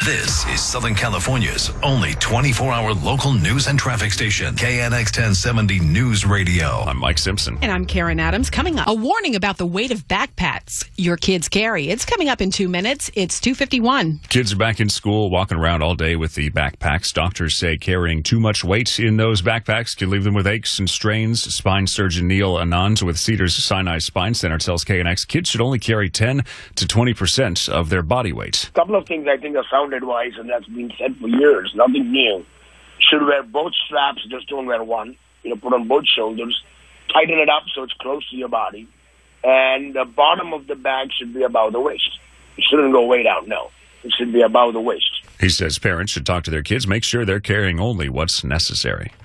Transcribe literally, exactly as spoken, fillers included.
This is Southern California's only twenty-four hour local news and traffic station, K N X ten seventy News Radio. I'm Mike Simpson. And I'm Karen Adams. Coming up, a warning about the weight of backpacks your kids carry. It's coming up in two minutes. It's two fifty-one. Kids are back in school, walking around all day with the backpacks. Doctors say carrying too much weight in those backpacks can leave them with aches and strains. Spine surgeon Neil Anand with Cedars Sinai Spine Center tells K N X kids should only carry ten to twenty percent of their body weight. A couple of things I think are sound advice, and that's been said for years, nothing new. Should wear both straps, just don't wear one. You know, put on both shoulders, tighten it up so it's close to your body, and the bottom of the bag should be above the waist. It shouldn't go way down, no. It should be above the waist. He says parents should talk to their kids, make sure they're carrying only what's necessary.